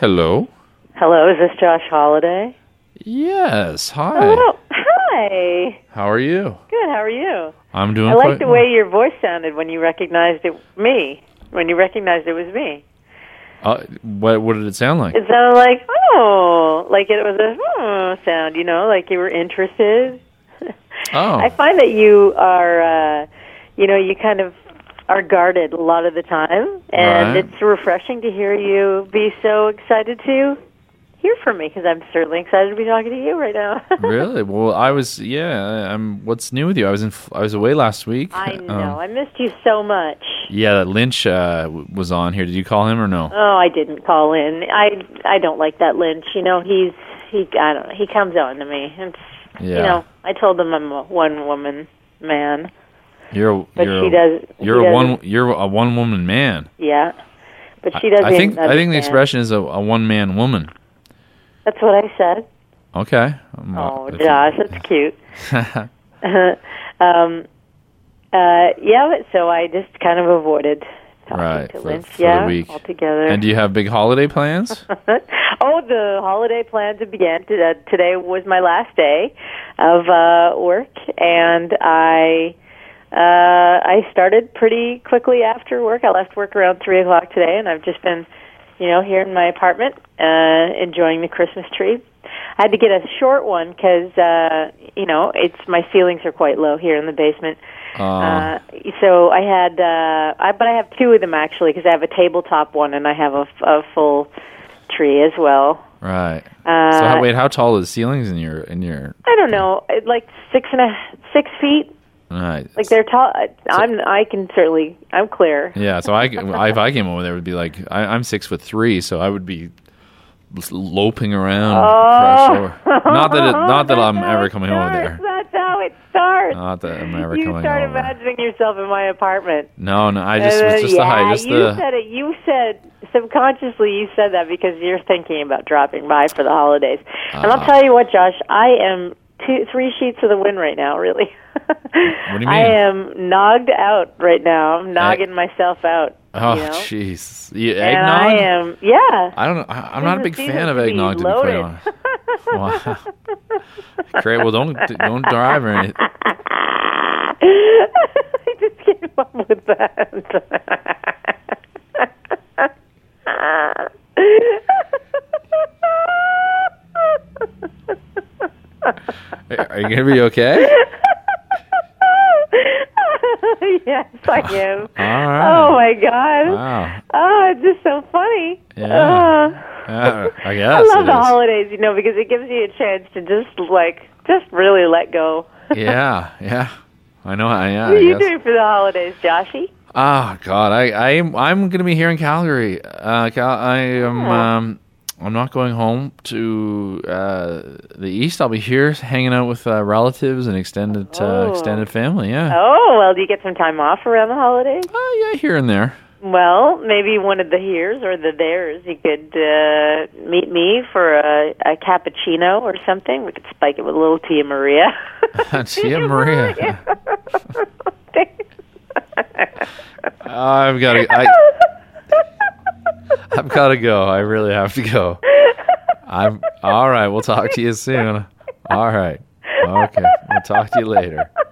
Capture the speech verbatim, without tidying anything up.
Hello. Hello, is this Josh Holiday? Yes. Hi. Oh, hi. How are you? Good, how are you? I'm doing I quite like the well. way your voice sounded when you recognized it me. When you recognized it was me. Uh, what what did it sound like? It sounded like, oh, like it was a oh sound, you know, like you were interested. Oh. I find that you are, uh, you know, you kind of are guarded a lot of the time, and Right. it's refreshing to hear you be so excited to hear from me, because I'm certainly excited to be talking to you right now. Really? Well, I was. Yeah. I'm. What's new with you? I was in. I was away last week. I know. Um, I missed you so much. yeah. Lynch uh, w- was on here. Did you call him or no? Oh, I didn't call in. I I don't like that Lynch. You know, he's he. I don't know. He comes on to me. It's, Yeah. You know, I told him I'm a one woman man. You're. A, But you're she a, does. You're he a one. doesn't- You're a one woman man. Yeah, but she doesn't. I think. I think the understand. expression is a, a one man woman. That's what I said. Okay. Um, Oh, if you- Josh, that's cute. um, uh, yeah, but so I just kind of avoided talking Right, to for- Lynch. for the yeah, week. altogether. And do you have big holiday plans? Oh, the holiday plans have began. To, uh, today was my last day of uh, work, and I uh, I started pretty quickly after work. I left work around three o'clock today, and I've just been, you know, here in my apartment uh, enjoying the Christmas tree. I had to get a short one because, uh, you know, it's my ceilings are quite low here in the basement. Uh, Uh, so I had, uh, I, but I have two of them actually because I have a tabletop one and I have a, a full tree as well. right. Uh, so how, wait, how tall are the ceilings in your in your? I don't know, like six and a six feet. Right. Like they're tall. I'm. I can certainly. I'm clear. Yeah. So I, I if I came over there, it would be like I, I'm six foot three, so I would be just loping around. Oh. crash over. Not that it, not that That's I'm how ever it coming over starts. there. That's how it starts. Not that I'm ever you coming start over. imagining yourself in my apartment. No, no. I just Uh, was just yeah, the height. Just you the. said it. You said subconsciously you said that because you're thinking about dropping by for the holidays. And I'll Ah. tell you what, Josh, I am two, three sheets of the wind right now. Really. What do you mean? I am nogged out right now. I'm nogging myself out. Oh, you know? jeez. You And eggnog? I am. Yeah. I don't know. I, I'm not a big Season fan of to be eggnog, to be quite loaded. honest. Wow. Great. Well, don't don't drive or anything. I just came up with that. Are you gonna be okay? Yes, I am. All right. Oh my God! Wow. Oh, it's just so funny. Yeah. Uh, Yeah, I guess I love it the is. holidays, you know, because it gives you a chance to just like just really let go. Yeah, yeah. I know. I, yeah, What are I you guess. doing for the holidays, Joshy? Oh God, I I am I'm gonna be here in Calgary. Uh, Cal- I am Oh. um I'm not going home to uh, the east. I'll be here hanging out with uh, relatives and extended uh, Oh. extended family. Yeah. Oh, well, do you get some time off around the holidays? Oh yeah, here and there. Well, maybe one of the here's or the theirs. You could uh, meet me for a, a cappuccino or something. We could spike it with a little Tia Maria. Tia Maria. I've got to. I, I've got to go. I really have to go. I'm all right. We'll talk to you soon. All right. Okay. We'll talk to you later.